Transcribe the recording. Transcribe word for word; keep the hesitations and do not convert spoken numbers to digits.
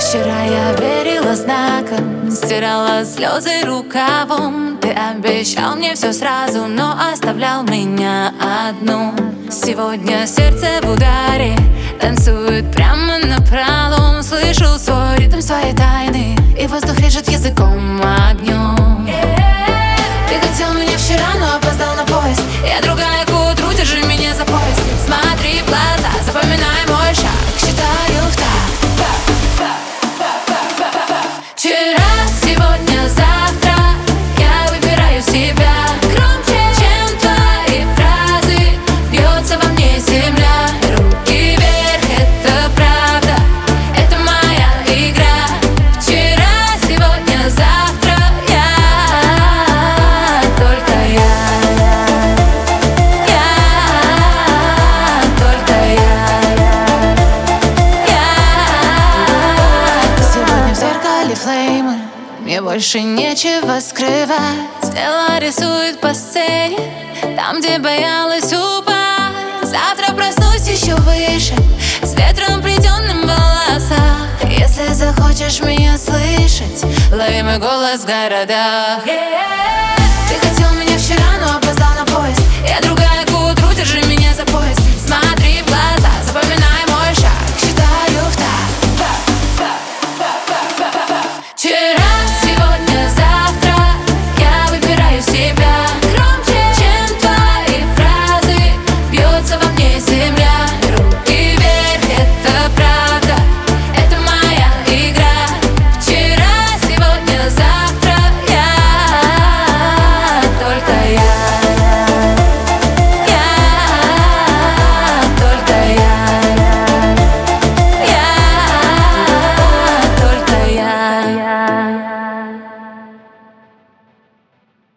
Вчера я верила знакам, стирала слезы рукавом. Ты обещал мне все сразу, но оставлял меня одну. Сегодня сердце в ударе танцует прямо напролом. Слышу свой ритм, свои тайны, и воздух режет языком огнем. Ты хотел меня вчера, но опоздал на поезд. Я другая к утру, держи меня за пояс. Смотри в глаза, запоминай мой шаг, считаю в такт. Вчера, сегодня, завтра я выбираю себя. Громче, чем твои фразы, бьется во мне земля. Руки вверх, это правда, это моя игра. Вчера, сегодня, завтра я, только я, я, только я, я. Сегодня в зеркале флеймы, мне больше нечего скрывать. Тело рисует по сцене, там, где боялась упасть. Завтра проснусь еще выше, с ветром в плетеным волосах. Если захочешь меня слышать, лови мой голос в городах.